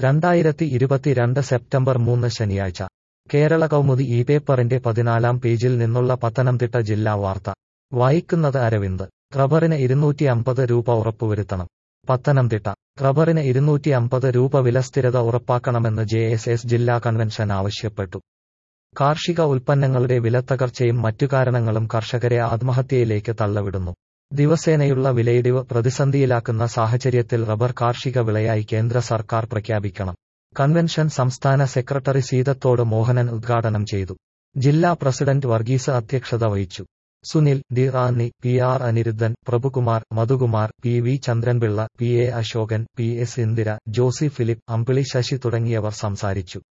2022 September 3 ശനിയാഴ്ച കേരള കൗമുദി ഈ പേപ്പറിന്റെ 14-ാം പേജിൽ നിന്നുള്ള പത്തനംതിട്ട ജില്ലാ വാർത്ത വായിക്കുന്നത് അരവിന്ദ്. റബ്ബറിന് 250 രൂപ ഉറപ്പുവരുത്തണം. പത്തനംതിട്ട. റബ്ബറിന് 250 രൂപ വിലസ്ഥിരത ഉറപ്പാക്കണമെന്ന് ജെഎസ്എസ് ജില്ലാ കൺവെൻഷൻ ആവശ്യപ്പെട്ടു. കാർഷിക ഉൽപ്പന്നങ്ങളുടെ വിലത്തകർച്ചയും മറ്റു കാരണങ്ങളും കർഷകരെ ആത്മഹത്യയിലേക്ക് തള്ളവിടുന്നു. ദിവസേനയുള്ള വിലയിടിവ് പ്രതിസന്ധിയിലാക്കുന്ന സാഹചര്യത്തിൽ റബ്ബർ കാർഷിക വിളയായി കേന്ദ്ര സർക്കാർ പ്രഖ്യാപിക്കണം. കൺവെൻഷൻ സംസ്ഥാന സെക്രട്ടറി സീതത്തോട് മോഹനൻ ഉദ്ഘാടനം ചെയ്തു. ജില്ലാ പ്രസിഡന്റ് വർഗീസ് അധ്യക്ഷത വഹിച്ചു. Sunil, D Ranni, P R Aniruddhan, Prabhukumar, Madhukumar, P V Chandranpillai, P A Ashokan, P S Indira, Josy Philip, Ambili Sasi തുടങ്ങിയവർ സംസാരിച്ചു.